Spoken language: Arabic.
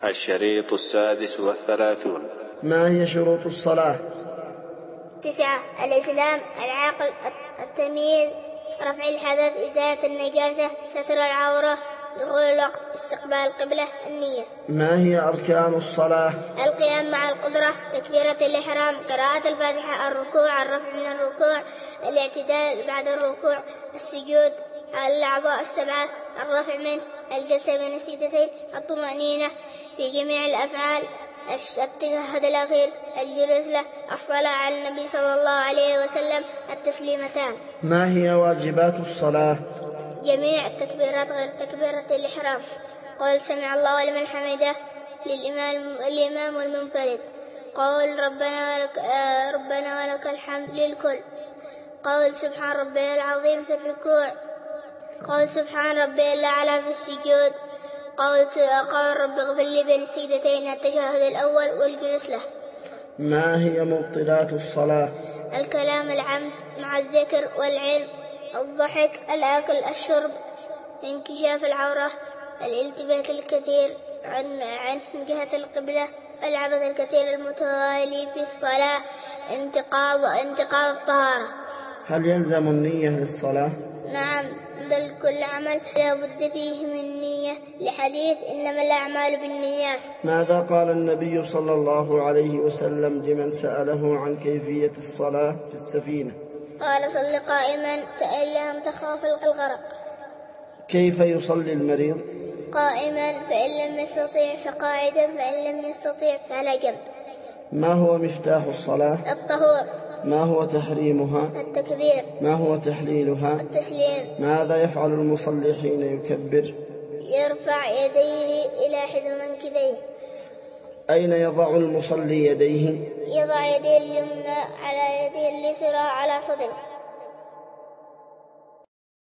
الشريط 36. ما هي شروط الصلاة؟ 9. الإسلام، العقل، التمييز، رفع الحدث، إزالة النجاسة، ستر العورة، دخول الوقت، استقبال القبلة، النية. ما هي أركان الصلاة؟ القيام مع القدرة، تكبيرة الإحرام، قراءة الفاتحة، الركوع، الرفع من الركوع، الاعتدال بعد الركوع، السجود على الأعضاء السبعة، الرفع منه، الجلسة بين السجدتين، الطمأنينة في جميع الأفعال، التشهد الأخير، الجلوس له، الصلاة على النبي صلى الله عليه وسلم، التسليمتان. ما هي واجبات الصلاة؟ جميع التكبيرات غير تكبيرة الإحرام، قول سمع الله لمن حمده للإمام والمنفرد، قول ربنا ولك الحمد للكل، قول سبحان ربي العظيم في الركوع، قول سبحان ربي الأعلى في السجود، قول رب اغفر لي بين السجدتين، التشهد الأول والجلوس له. ما هي مبطلات الصلاة؟ الكلام العمد مع الذكر والعلم، الضحك، الأكل، الشرب، انكشاف العورة، الالتفات الكثير عن جهة القبلة، العبث الكثير المتوالي في الصلاة، انتقاض الطهارة. هل يلزم النية للصلاة؟ نعم، بل كل عمل لا بد فيه من نية، لحديث إنما الأعمال بالنيات. ماذا قال النبي صلى الله عليه وسلم لمن سأله عن كيفية الصلاة في السفينة؟ قال: صل قائما فإن لم تخاف الغرق. كيف يصلي المريض؟ قائما فإن لم يستطيع، فقاعدا فإن لم يستطيع فعلى جنب. ما هو مفتاح الصلاة؟ الطهور. ما هو تحريمها؟ التكبير. ما هو تحليلها؟ التسليم. ماذا يفعل المصلي حين يكبر؟ يرفع يديه إلى حذو منكبيه. أين يضع المصلي يديه؟ يضع يديه اليمنى على يده اليسرى على صدره.